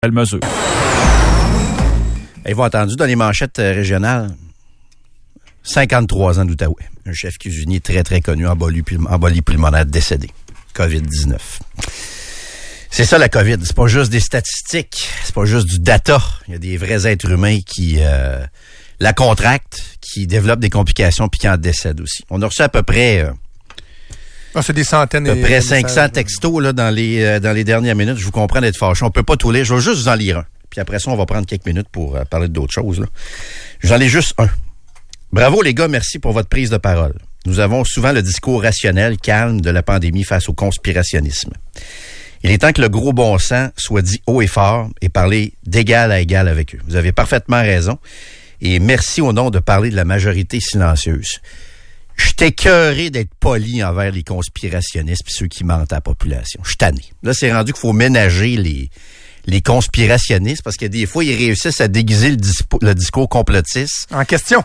mesure. Avez-vous entendu dans les manchettes régionales? 53 ans d'Outaouais. Un chef cuisinier très, très connu, embolie pulmonaire, décédé. COVID-19. C'est ça la COVID. C'est pas juste des statistiques. C'est pas juste du data. Il y a des vrais êtres humains qui la contractent, qui développent des complications puis qui en décèdent aussi. On a reçu à peu près... c'est des centaines. À peu près 500 textos là, dans les dernières minutes. Je vous comprends d'être fâché. On peut pas tout lire. Je vais juste vous en lire un. Puis après ça, on va prendre quelques minutes pour parler d'autres choses. Là. J'en ai juste un. Bravo les gars, merci pour votre prise de parole. Nous avons souvent le discours rationnel, calme de la pandémie face au conspirationnisme. Il est temps que le gros bon sens soit dit haut et fort et parler d'égal à égal avec eux. Vous avez parfaitement raison. Et merci au nom de parler de la majorité silencieuse. Je suis écœuré d'être poli envers les conspirationnistes et ceux qui mentent à la population. Je suis tanné. Là, c'est rendu qu'il faut ménager les conspirationnistes parce que des fois, ils réussissent à déguiser le discours complotiste. En question,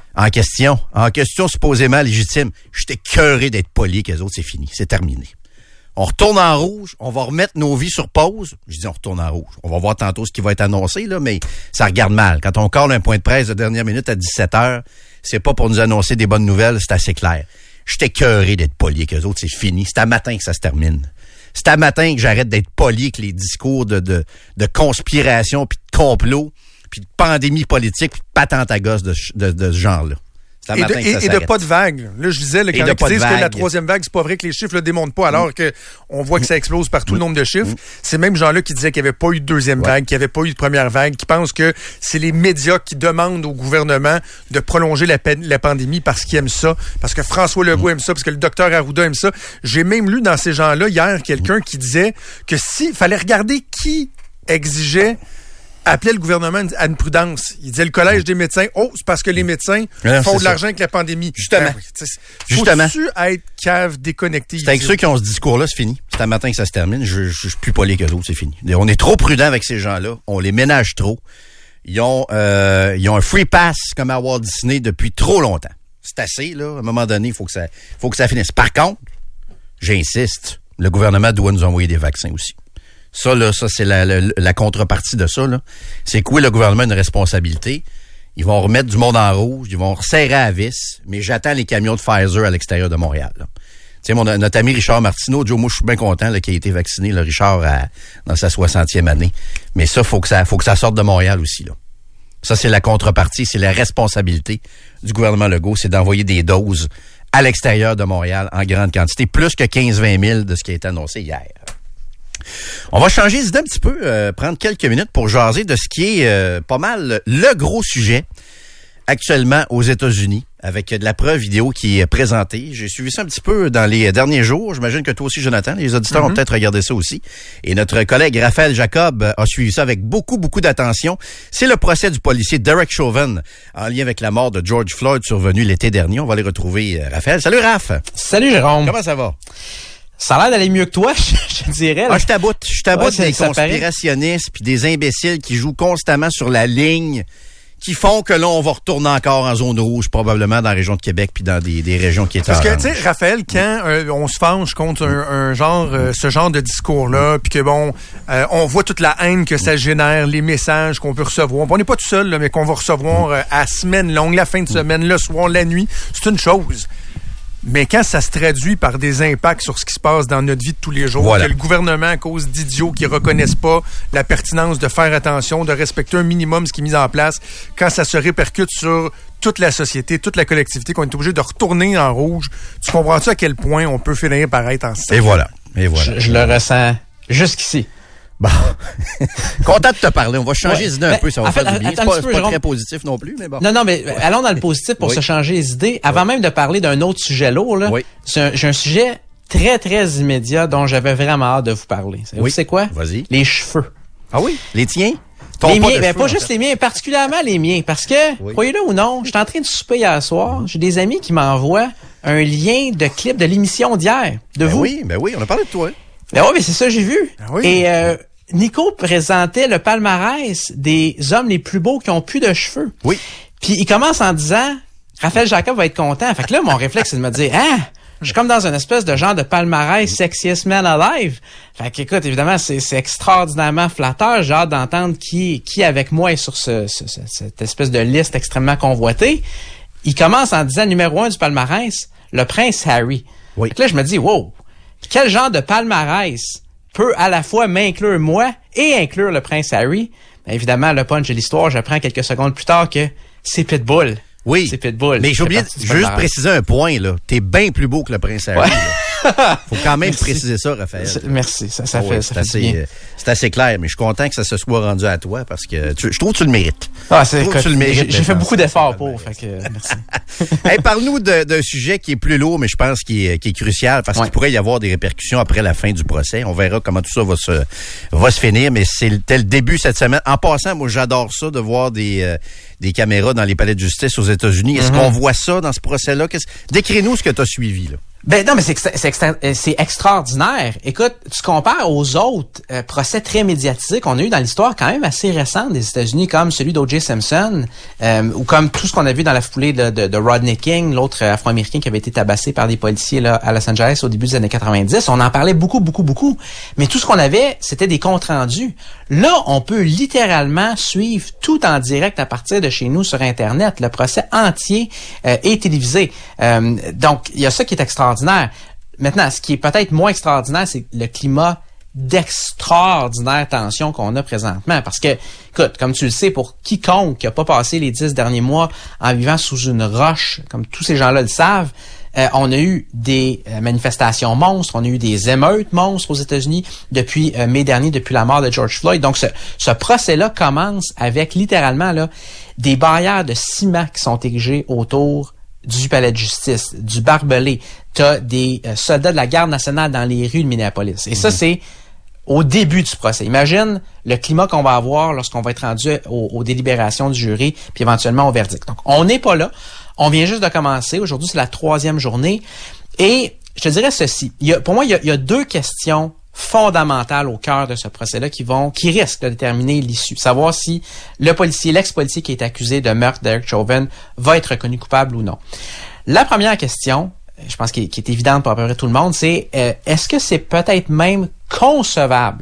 supposément légitime. Je suis écœuré d'être poli qu'eux autres, c'est fini. C'est terminé. On retourne en rouge, on va remettre nos vies sur pause. Je dis on retourne en rouge. On va voir tantôt ce qui va être annoncé, là, mais ça regarde mal. Quand on colle un point de presse de dernière minute à 17h, c'est pas pour nous annoncer des bonnes nouvelles, c'est assez clair. Je suis écœuré d'être poli avec eux autres, c'est fini. C'est à matin que ça se termine. C'est à matin que j'arrête d'être poli avec les discours de conspiration, puis de complot, puis de pandémie politique, puis de patente à gosse de ce genre-là. Et de pas de vague. Là, je disais, quand ils disent que la troisième vague, c'est pas vrai que les chiffres le démontrent pas, alors que on voit que ça explose par tout le nombre de chiffres. Ces mêmes gens-là qui disaient qu'il n'y avait pas eu de deuxième vague, qu'il n'y avait pas eu de première vague, qui pensent que c'est les médias qui demandent au gouvernement de prolonger la pandémie parce qu'ils aiment ça, parce que François Legault aime ça, parce que le docteur Arruda aime ça. J'ai même lu dans ces gens-là hier quelqu'un qui disait que s'il fallait regarder qui exigeait appelait le gouvernement à une prudence. Il disait le collège des médecins, c'est parce que les médecins font de l'argent avec la pandémie. Justement. Faut-tu être cave déconnecté? C'est avec ceux qui ont ce discours-là, c'est fini. C'est à matin que ça se termine. Je suis plus poli qu'eux autres, c'est fini. On est trop prudent avec ces gens-là. On les ménage trop. Ils ont un free pass comme à Walt Disney depuis trop longtemps. C'est assez, là. À un moment donné, il faut que ça finisse. Par contre, j'insiste, le gouvernement doit nous envoyer des vaccins aussi. Ça, c'est la contrepartie de ça, là. C'est que oui, le gouvernement a une responsabilité. Ils vont remettre du monde en rouge, ils vont resserrer à vis, mais j'attends les camions de Pfizer à l'extérieur de Montréal, là. Tu sais, notre ami Richard Martineau, Joe, moi, je suis bien content, là, qu'il ait été vacciné, le Richard, dans sa 60e année. Mais ça, faut que ça sorte de Montréal aussi, là. Ça, c'est la contrepartie, c'est la responsabilité du gouvernement Legault, c'est d'envoyer des doses à l'extérieur de Montréal en grande quantité, plus que 15-20 000 de ce qui a été annoncé hier. On va changer d'idée un petit peu, prendre quelques minutes pour jaser de ce qui est pas mal le gros sujet actuellement aux États-Unis, avec de la preuve vidéo qui est présentée. J'ai suivi ça un petit peu dans les derniers jours. J'imagine que toi aussi, Jonathan, les auditeurs ont peut-être regardé ça aussi. Et notre collègue Raphaël Jacob a suivi ça avec beaucoup, beaucoup d'attention. C'est le procès du policier Derek Chauvin en lien avec la mort de George Floyd survenue l'été dernier. On va aller retrouver Raphaël. Salut Raph! Salut Jérôme! Comment ça va? Ça a l'air d'aller mieux que toi, je dirais. Je t'aboute des conspirationnistes puis des imbéciles qui jouent constamment sur la ligne, qui font que là, on va retourner encore en zone rouge, probablement dans la région de Québec puis dans des régions qui étaient Parce que, tu sais, Raphaël, quand on se fâche contre ce genre de discours-là, puis que on voit toute la haine que ça génère, les messages qu'on peut recevoir. On n'est pas tout seul, là, mais qu'on va recevoir à semaine longue, la fin de semaine, le soir, la nuit, c'est une chose. Mais quand ça se traduit par des impacts sur ce qui se passe dans notre vie de tous les jours, que le gouvernement, à cause d'idiots qui reconnaissent pas la pertinence de faire attention, de respecter un minimum ce qui est mis en place, quand ça se répercute sur toute la société, toute la collectivité, qu'on est obligé de retourner en rouge, tu comprends-tu à quel point on peut finir par être en Et voilà. Je le ressens jusqu'ici. Bon. Content de te parler. On va changer les idées un peu, ça va faire du bien. C'est pas très positif non plus, mais bon. Non, mais allons dans le positif pour se changer les idées. Avant même de parler d'un autre sujet lourd, là, j'ai un sujet très, très immédiat dont j'avais vraiment hâte de vous parler. Vous savez quoi? Vas-y. Les cheveux. Ah oui? Les tiens? Les miens, pas juste les miens, particulièrement les miens. Parce que, croyez-le ou non, j'étais en train de souper hier soir. J'ai des amis qui m'envoient un lien de clip de l'émission d'hier. Vous. Oui, on a parlé de toi. Ben oui, mais c'est ça, j'ai vu. Et Nico présentait le palmarès des hommes les plus beaux qui ont plus de cheveux. Oui. Puis il commence en disant, Raphaël Jacob va être content. Fait que là, mon réflexe, c'est de me dire, Je suis comme dans une espèce de genre de palmarès Sexiest Man Alive. Fait qu'écoute, évidemment, c'est extraordinairement flatteur. J'ai hâte d'entendre qui avec moi est sur cette espèce de liste extrêmement convoitée. Il commence en disant numéro 1 du palmarès, le prince Harry. Oui. Fait que là, je me dis, wow, quel genre de palmarès peut à la fois m'inclure moi et inclure le prince Harry? Bien, évidemment, le punch de l'histoire, j'apprends quelques secondes plus tard que c'est Pitbull. Oui. C'est Pitbull. Mais j'ai oublié juste préciser un point, là. T'es bien plus beau que le prince Harry, là. Faut quand même préciser ça, Raphaël. Merci. Ça fait bien. C'est assez clair, mais je suis content que ça se soit rendu à toi parce que je trouve que tu le mérites. J'ai fait beaucoup d'efforts pour, fait que merci. Hey, parle-nous d'un sujet qui est plus lourd, mais je pense qu'il est crucial parce qu'il pourrait y avoir des répercussions après la fin du procès. On verra comment tout ça va se finir, mais c'était le début cette semaine. En passant, moi, j'adore ça de voir des caméras dans les palais de justice aux États-Unis. Est-ce qu'on voit ça dans ce procès-là? Décris-nous ce que tu as suivi, là. Ben non, mais c'est extraordinaire. Écoute, tu compares aux autres procès très médiatisés qu'on a eu dans l'histoire quand même assez récente des États-Unis, comme celui d'O.J. Simpson, ou comme tout ce qu'on a vu dans la foulée de Rodney King, l'autre Afro-Américain qui avait été tabassé par des policiers là à Los Angeles au début des années 90. On en parlait beaucoup. Mais tout ce qu'on avait, c'était des comptes rendus. Là, on peut littéralement suivre tout en direct à partir de chez nous sur Internet. Le procès entier est télévisé. Donc, il y a ça qui est extraordinaire. Maintenant, ce qui est peut-être moins extraordinaire, c'est le climat d'extraordinaire tension qu'on a présentement. Parce que, écoute, comme tu le sais, pour quiconque qui n'a pas passé les 10 derniers mois en vivant sous une roche, comme tous ces gens-là le savent, on a eu des manifestations monstres, on a eu des émeutes monstres aux États-Unis depuis mai dernier, depuis la mort de George Floyd. Donc, ce procès-là commence avec littéralement là des barrières de ciment qui sont érigées autour du palais de justice, du barbelé. T'as des soldats de la garde nationale dans les rues de Minneapolis. Et ça, c'est au début du procès. Imagine le climat qu'on va avoir lorsqu'on va être rendu aux délibérations du jury, puis éventuellement au verdict. Donc, on n'est pas là. On vient juste de commencer. Aujourd'hui, c'est la 3e journée. Et je te dirais ceci. Pour moi, il y a 2 questions fondamentales au cœur de ce procès-là qui risquent de déterminer l'issue. Savoir si l'ex-policier qui est accusé de meurtre d'Eric Chauvin va être reconnu coupable ou non. La première question, je pense qui est évidente pour à peu près tout le monde, c'est est-ce que c'est peut-être même concevable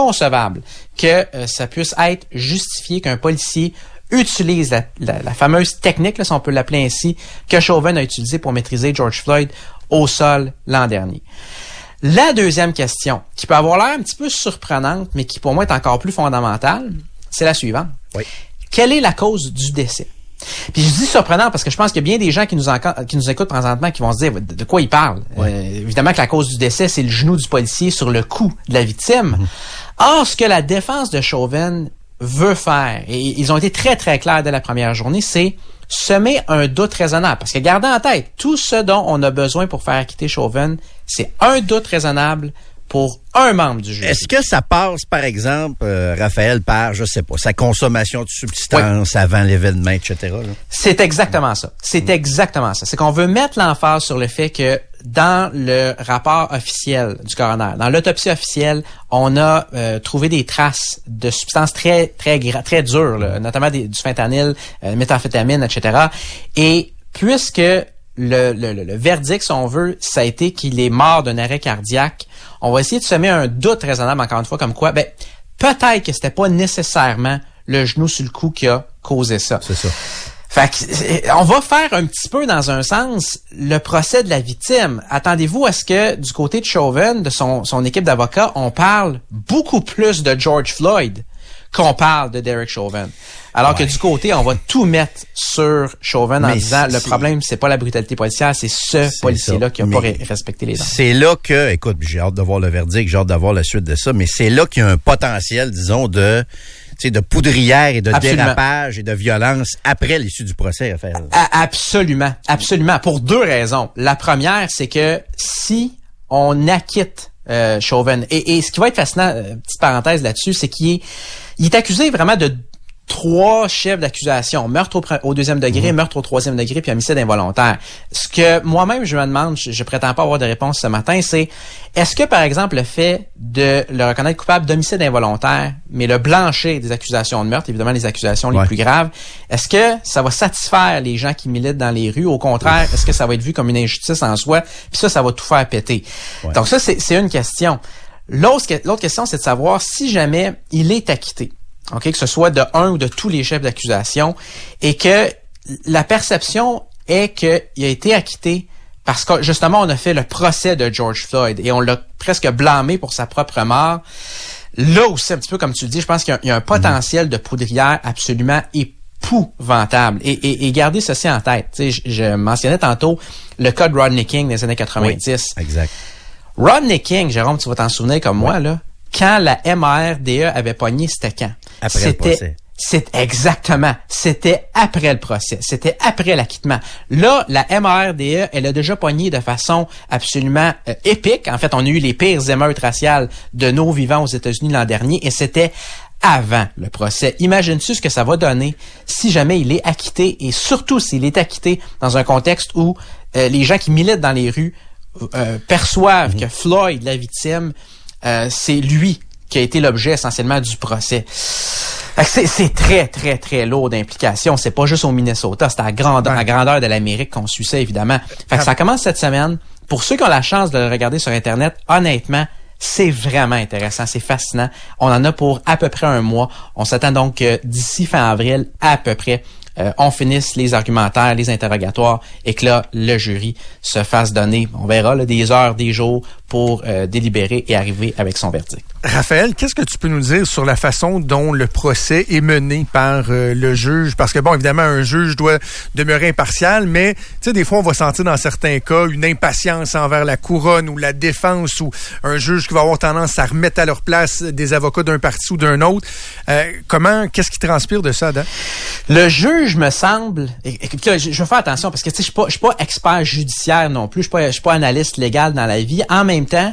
que ça puisse être justifié qu'un policier utilise la fameuse technique, là, si on peut l'appeler ainsi, que Chauvin a utilisée pour maîtriser George Floyd au sol l'an dernier. La deuxième question, qui peut avoir l'air un petit peu surprenante, mais qui pour moi est encore plus fondamentale, c'est la suivante. Oui. Quelle est la cause du décès? Puis je dis surprenant parce que je pense qu'il y a bien des gens qui nous écoutent présentement qui vont se dire de quoi ils parlent. Oui. Évidemment que la cause du décès, c'est le genou du policier sur le cou de la victime. Or, ce que la défense de Chauvin veut faire, et ils ont été très très clairs dès la première journée, c'est semer un doute raisonnable. Parce que gardez en tête, tout ce dont on a besoin pour faire acquitter Chauvin, c'est un doute raisonnable pour un membre du jury. Est-ce que ça passe, par exemple, Raphaël, par, je sais pas, sa consommation de substances avant l'événement, etc.? Là? C'est exactement ça. C'est qu'on veut mettre l'emphase sur le fait que dans le rapport officiel du coroner, dans l'autopsie officielle, on a trouvé des traces de substances très dures, là, notamment du fentanyl, méthamphétamine, etc. Et puisque le verdict, si on veut, ça a été qu'il est mort d'un arrêt cardiaque, on va essayer de semer un doute raisonnable, encore une fois, comme quoi, peut-être que c'était pas nécessairement le genou sur le cou qui a causé ça. C'est ça. Fait que, on va faire un petit peu, dans un sens, le procès de la victime. Attendez-vous à ce que, du côté de Chauvin, de son équipe d'avocats, on parle beaucoup plus de George Floyd qu'on parle de Derek Chauvin. Alors que du côté, on va tout mettre sur Chauvin en disant le problème, c'est pas la brutalité policière, c'est ce policier-là qui a pas respecté les normes. C'est là que, écoute, j'ai hâte de voir le verdict, j'ai hâte de voir la suite de ça, mais c'est là qu'il y a un potentiel, disons, de poudrière et de dérapage et de violence après l'issue du procès, Raphaël. Absolument. Pour 2 raisons. La première, c'est que si on acquitte Chauvin, et ce qui va être fascinant, petite parenthèse là-dessus, c'est qu'il est accusé vraiment de 3 chefs d'accusation. Meurtre au 2e degré, meurtre au 3e degré, puis homicide involontaire. Ce que moi-même, je me demande, je prétends pas avoir de réponse ce matin, c'est est-ce que, par exemple, le fait de le reconnaître coupable d'homicide involontaire, mais le blanchir des accusations de meurtre, évidemment les accusations les plus graves, est-ce que ça va satisfaire les gens qui militent dans les rues? Au contraire, est-ce que ça va être vu comme une injustice en soi? Puis ça va tout faire péter. Ouais. Donc ça, c'est une question. L'autre question, c'est de savoir si jamais il est acquitté. OK, que ce soit de un ou de tous les chefs d'accusation, et que la perception est qu'il a été acquitté parce que, justement, on a fait le procès de George Floyd et on l'a presque blâmé pour sa propre mort. Là aussi, un petit peu comme tu le dis, je pense qu'il y a un potentiel de poudrière absolument épouvantable. Et gardez ceci en tête. Tu sais, je mentionnais tantôt le cas de Rodney King des années 90. Oui, exact. Rodney King, Jérôme, tu vas t'en souvenir comme moi, là, quand la MRDE avait pogné, c'était quand? Après le procès. Exactement. C'était après le procès. C'était après l'acquittement. Là, la MRDE, elle a déjà pogné de façon absolument épique. En fait, on a eu les pires émeutes raciales de nos vivants aux États-Unis l'an dernier, et c'était avant le procès. Imagine-tu ce que ça va donner si jamais il est acquitté, et surtout s'il est acquitté dans un contexte où les gens qui militent dans les rues perçoivent que Floyd, la victime, c'est lui qui a été l'objet essentiellement du procès. C'est très, très, très lourd d'implications. C'est pas juste au Minnesota, c'est à grandeur de l'Amérique qu'on suit ça, évidemment. Fait que ça commence cette semaine. Pour ceux qui ont la chance de le regarder sur Internet, honnêtement, c'est vraiment intéressant, c'est fascinant. On en a pour à peu près un mois. On s'attend donc que d'ici fin avril, à peu près, on finisse les argumentaires, les interrogatoires, et que là, le jury se fasse donner, on verra, là, des heures, des jours pour délibérer et arriver avec son verdict. Raphaël, qu'est-ce que tu peux nous dire sur la façon dont le procès est mené par le juge? Parce que, bon, évidemment, un juge doit demeurer impartial, mais, tu sais, des fois, on va sentir dans certains cas une impatience envers la couronne ou la défense, ou un juge qui va avoir tendance à remettre à leur place des avocats d'un parti ou d'un autre. Qu'est-ce qui transpire de ça, Adam? Le juge me semble, écoute, là, je vais faire attention parce que, tu sais, je suis pas expert judiciaire non plus, je suis pas analyste légal dans la vie. En même temps,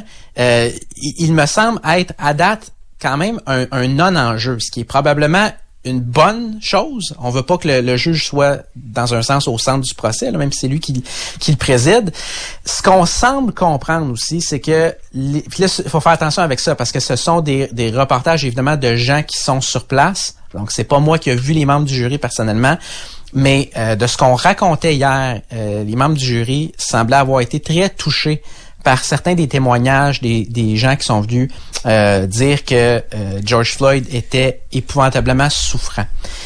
il me semble être à date quand même un non-enjeu, ce qui est probablement une bonne chose. On veut pas que le juge soit, dans un sens, au centre du procès, là, même si c'est lui qui le préside. Ce qu'on semble comprendre aussi, c'est que puis là, il faut faire attention avec ça, parce que ce sont des reportages, évidemment, de gens qui sont sur place. Donc, c'est pas moi qui ai vu les membres du jury personnellement, mais de ce qu'on racontait hier, les membres du jury semblaient avoir été très touchés par certains des témoignages des gens qui sont venus dire que George Floyd était épouvantablement souffrant.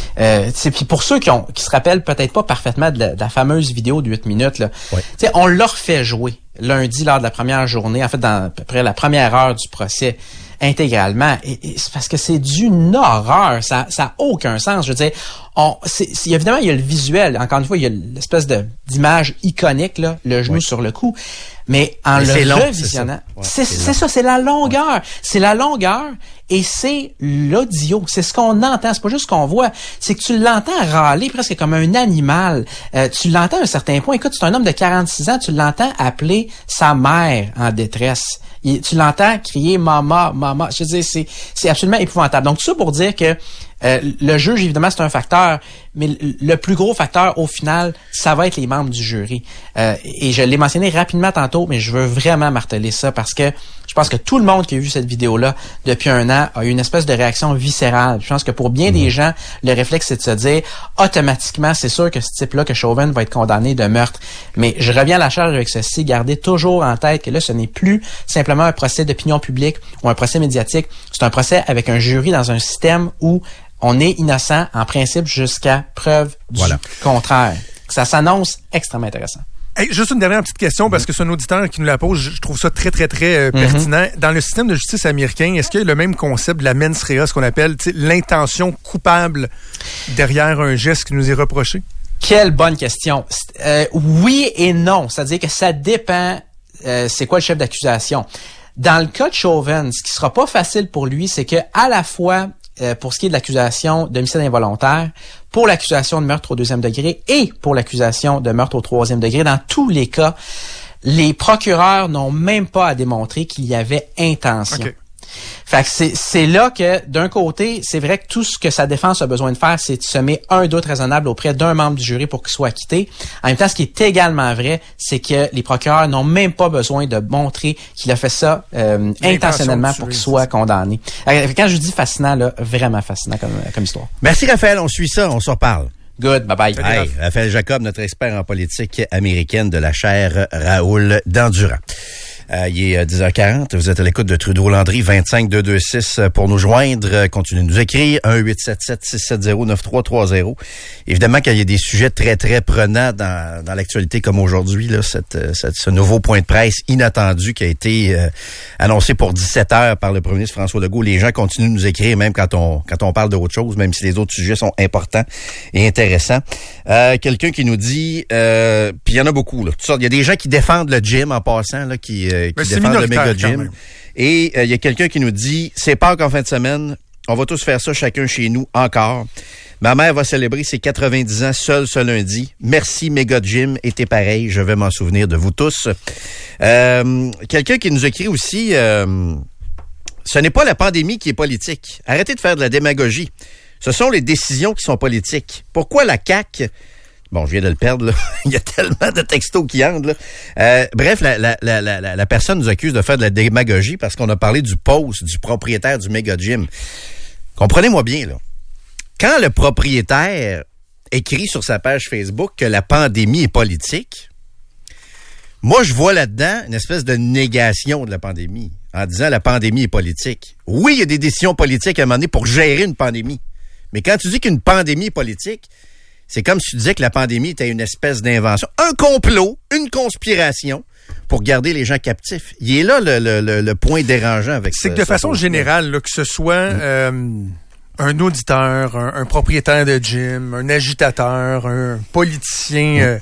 Puis pour ceux qui se rappellent peut-être pas parfaitement de la fameuse vidéo de 8 minutes, là, on leur fait jouer lundi lors de la première journée, en fait dans à peu près la première heure du procès, intégralement. Et c'est parce que c'est d'une horreur. Ça a aucun sens. Je veux dire, évidemment, il y a le visuel. Encore une fois, il y a l'espèce d'image iconique, là, le genou sur le cou. Mais en le revisionnant, c'est ça, c'est la longueur. C'est la longueur et c'est l'audio. C'est ce qu'on entend. C'est pas juste ce qu'on voit. C'est que tu l'entends râler presque comme un animal. Tu l'entends à un certain point. Écoute, c'est un homme de 46 ans. Tu l'entends appeler sa mère en détresse. Tu l'entends crier « Maman, maman ». Je veux dire, c'est absolument épouvantable. Donc, tout ça pour dire que le juge, évidemment, c'est un facteur, mais le plus gros facteur, au final, ça va être les membres du jury. Et je l'ai mentionné rapidement tantôt, mais je veux vraiment marteler ça parce que je pense que tout le monde qui a vu cette vidéo-là depuis un an a eu une espèce de réaction viscérale. Je pense que pour bien des gens, le réflexe, c'est de se dire automatiquement, c'est sûr que ce type-là, que Chauvin, va être condamné de meurtre. Mais je reviens à la charge avec ceci, gardez toujours en tête que là, ce n'est plus simplement un procès d'opinion publique ou un procès médiatique. C'est un procès avec un jury dans un système où on est innocent, en principe, jusqu'à preuve du contraire. Ça s'annonce extrêmement intéressant. Hey, juste une dernière petite question, parce que c'est un auditeur qui nous la pose. Je trouve ça très, très, très pertinent. Dans le système de justice américain, est-ce qu'il y a le même concept de la mens rea, ce qu'on appelle l'intention coupable derrière un geste qui nous est reproché? Quelle bonne question. Oui et non. C'est-à-dire que ça dépend c'est quoi le chef d'accusation. Dans le cas de Chauvin, ce qui sera pas facile pour lui, c'est que à la fois pour ce qui est de l'accusation d'homicide involontaire, pour l'accusation de meurtre au 2e degré et pour l'accusation de meurtre au 3e degré, dans tous les cas, les procureurs n'ont même pas à démontrer qu'il y avait intention. Okay. Fait que c'est là que, d'un côté, c'est vrai que tout ce que sa défense a besoin de faire, c'est de semer un doute raisonnable auprès d'un membre du jury pour qu'il soit acquitté. En même temps, ce qui est également vrai, c'est que les procureurs n'ont même pas besoin de montrer qu'il a fait ça intentionnellement pour qu'il soit condamné. Quand je dis fascinant, là, vraiment fascinant comme histoire. Merci Raphaël, on suit ça, on se reparle. Good, bye-bye. Hey, Raphaël Jacob, notre expert en politique américaine de la chaire Raoul Dandurand. Il est 10h40, vous êtes à l'écoute de Trudeau-Landry, 25-226 pour nous joindre. Continuez de nous écrire, 1-877-670-9330. Évidemment, quand il y a des sujets très, très prenants dans l'actualité comme aujourd'hui, là, ce nouveau point de presse inattendu qui a été annoncé pour 17 heures par le premier ministre François Legault, les gens continuent de nous écrire même quand on parle d'autre chose, même si les autres sujets sont importants et intéressants. Quelqu'un qui nous dit, puis il y en a beaucoup, là, toutes sortes. Il y a des gens qui défendent le gym en passant, là, qui défendent le méga gym. Et il y a quelqu'un qui nous dit, c'est Pâques en fin de semaine, on va tous faire ça chacun chez nous encore. Ma mère va célébrer ses 90 ans seule ce lundi. Merci méga gym, et t'es pareil, je vais m'en souvenir de vous tous. Quelqu'un qui nous écrit aussi, ce n'est pas la pandémie qui est politique. Arrêtez de faire de la démagogie. Ce sont les décisions qui sont politiques. Pourquoi la CAQ... Bon, je viens de le perdre, là. Il y a tellement de textos qui entrent, là. Bref, la personne nous accuse de faire de la démagogie parce qu'on a parlé du post du propriétaire du méga gym. Comprenez-moi bien, là. Quand le propriétaire écrit sur sa page Facebook que la pandémie est politique, moi, je vois là-dedans une espèce de négation de la pandémie en disant la pandémie est politique. Oui, il y a des décisions politiques à un moment donné pour gérer une pandémie. Mais quand tu dis qu'une pandémie est politique, c'est comme si tu disais que la pandémie était une espèce d'invention. Un complot, une conspiration pour garder les gens captifs. Il est là le point dérangeant avec ça. C'est que de façon générale, là, que ce soit un auditeur, un propriétaire de gym, un agitateur, un politicien...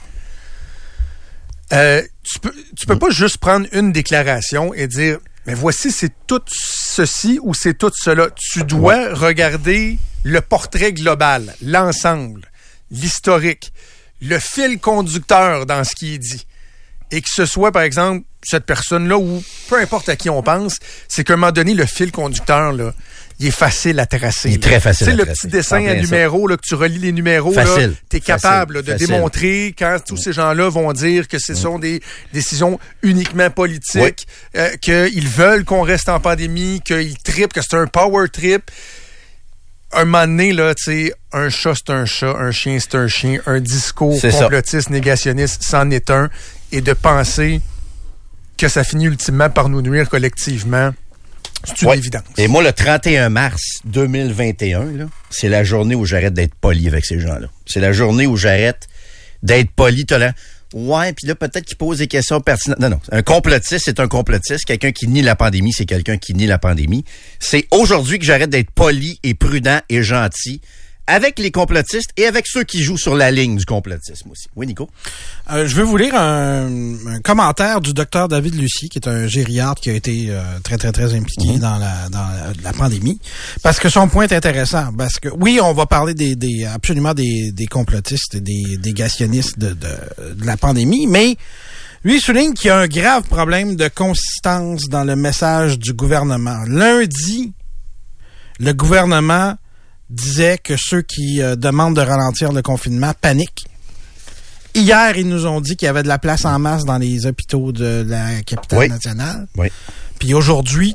tu peux pas juste prendre une déclaration et dire mais voici c'est tout ceci ou c'est tout cela. Tu dois regarder le portrait global, l'ensemble, l'historique, le fil conducteur dans ce qui est dit. Et que ce soit, par exemple, cette personne-là ou peu importe à qui on pense, c'est qu'à un moment donné, le fil conducteur, là, il est facile à tracer. Il est très facile à tracer. Tu sais, le petit dessin à numéros, là, que tu relis les numéros, tu es capable là, de démontrer quand tous ces gens-là vont dire que ce sont des décisions uniquement politiques, qu'ils veulent qu'on reste en pandémie, qu'ils trippent, que c'est un power trip. Un moment donné, là, tu sais, un chat, c'est un chat, un chien, c'est un chien, un discours complotiste, négationniste, c'en est un. Et de penser que ça finit ultimement par nous nuire collectivement, c'est une évidence. Et moi, le 31 mars 2021, là, c'est la journée où j'arrête d'être poli avec ces gens-là. C'est la journée où j'arrête d'être poli, tolérant. Ouais, puis là, peut-être qu'il pose des questions pertinentes. Non. Un complotiste, c'est un complotiste. Quelqu'un qui nie la pandémie, c'est quelqu'un qui nie la pandémie. C'est aujourd'hui que j'arrête d'être poli et prudent et gentil avec les complotistes et avec ceux qui jouent sur la ligne du complotisme aussi. Oui, Nico? Je veux vous lire un commentaire du docteur David Lucier, qui est un gériatre qui a été très, très, très impliqué dans la pandémie. Parce que son point est intéressant. Parce que, oui, on va parler absolument des complotistes et des négationnistes de la pandémie, mais lui, il souligne qu'il y a un grave problème de consistance dans le message du gouvernement. Lundi, le gouvernement disait que ceux qui demandent de ralentir le confinement paniquent. Hier, ils nous ont dit qu'il y avait de la place en masse dans les hôpitaux de la capitale nationale. Oui. Puis aujourd'hui,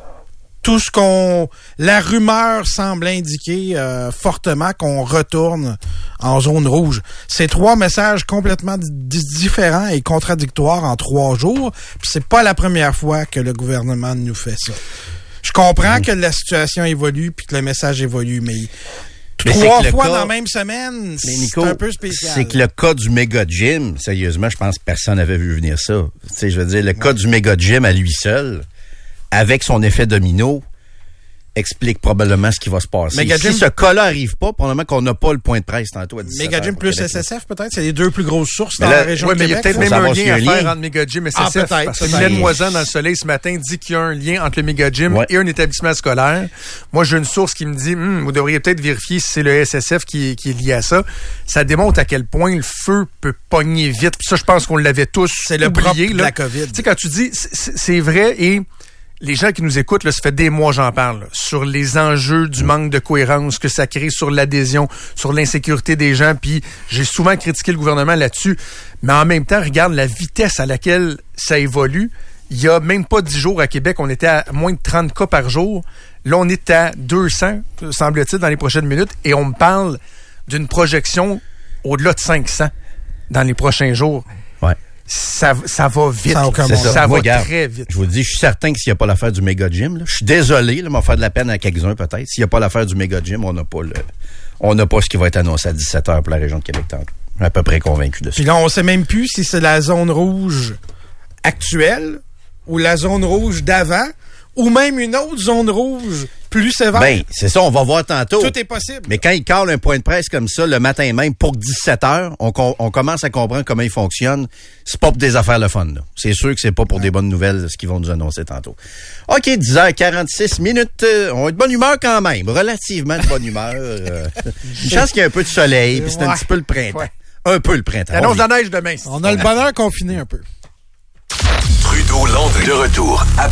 la rumeur semble indiquer fortement qu'on retourne en zone rouge. C'est 3 messages complètement différents et contradictoires en 3 jours. Puis c'est pas la première fois que le gouvernement nous fait ça. Je comprends que la situation évolue puis que le message évolue, mais 3 fois dans la même semaine, Nico, c'est un peu spécial. C'est que le cas du méga gym, sérieusement, je pense que personne n'avait vu venir ça. Tu sais, je veux dire, le cas du méga gym à lui seul, avec son effet domino, explique probablement ce qui va se passer. Si ce cas-là arrive pas, probablement qu'on n'a pas le point de presse tantôt à 17h. Megagym plus SSF, peut-être? C'est les 2 plus grosses sources dans la région de Québec. Mais il y a peut-être même un lien à faire entre Megagym et SSF. Parce que Mylène Moisan, dans le Soleil, ce matin, dit qu'il y a un lien entre le Megagym et un établissement scolaire. Moi, j'ai une source qui me dit, vous devriez peut-être vérifier si c'est le SSF qui est lié à ça. Ça démontre à quel point le feu peut pogner vite. Puis ça, je pense qu'on l'avait tous oublié. C'est le propre de la COVID. Tu sais, quand tu dis, c'est vrai et les gens qui nous écoutent, là, ça fait des mois j'en parle, là, sur les enjeux du manque de cohérence que ça crée sur l'adhésion, sur l'insécurité des gens, puis j'ai souvent critiqué le gouvernement là-dessus, mais en même temps, regarde la vitesse à laquelle ça évolue. Il y a même pas 10 jours à Québec, on était à moins de 30 cas par jour. Là, on est à 200, semble-t-il, dans les prochaines minutes, et on me parle d'une projection au-delà de 500 dans les prochains jours. Ouais. Ça va vite. Ça va regarde, très vite. Je vous dis, je suis certain que s'il n'y a pas l'affaire du méga gym, là, je suis désolé, là, m'en faire de la peine à quelques-uns peut-être. S'il n'y a pas l'affaire du méga gym, on n'a pas ce qui va être annoncé à 17h pour la région de Québec tantôt. Je suis à peu près convaincu de ça. Puis là, on sait même plus si c'est la zone rouge actuelle ou la zone rouge d'avant ou même une autre zone rouge plus sévère. Ben, c'est ça, on va voir tantôt. Tout est possible. Mais quand il cale un point de presse comme ça, le matin même, pour 17h, on commence à comprendre comment il fonctionne. C'est pas pour des affaires le fun, là. C'est sûr que c'est pas pour des bonnes nouvelles, ce qu'ils vont nous annoncer tantôt. OK, 10h46 minutes. On est de bonne humeur quand même. Relativement de bonne humeur. Une chance qu'il y ait un peu de soleil, puis c'est un petit peu le printemps. Ouais. Un peu le printemps. L'annonce de la neige demain. On a le bonheur confiné un peu. Trudeau Londres de retour après